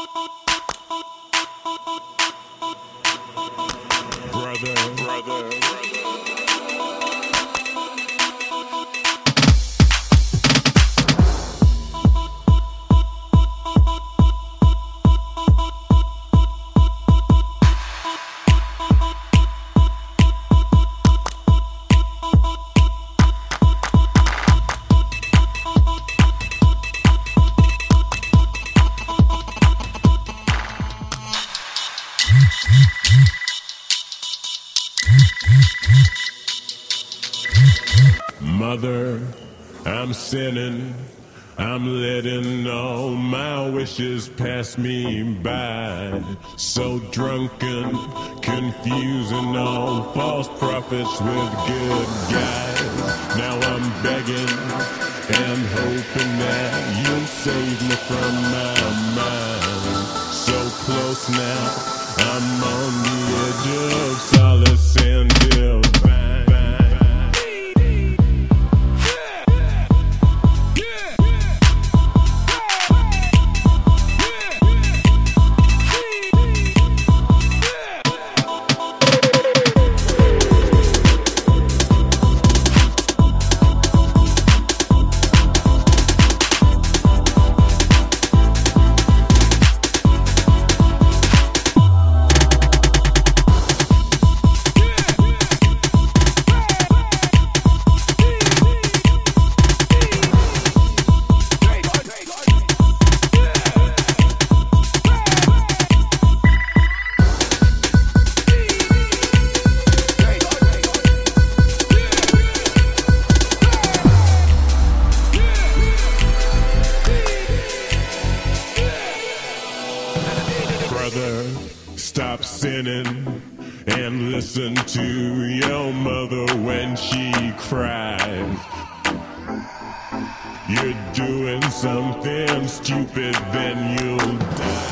Brother. Mother, I'm sinning, I'm letting all my wishes pass me by. So drunken, confusing all false prophets with good guys. Now I'm begging and hoping that you'll save me from my mind. So close now, I'm on the edge of solace and divine. Brother, stop sinning and listen to your mother when she cries. You're doing something stupid, then you'll die.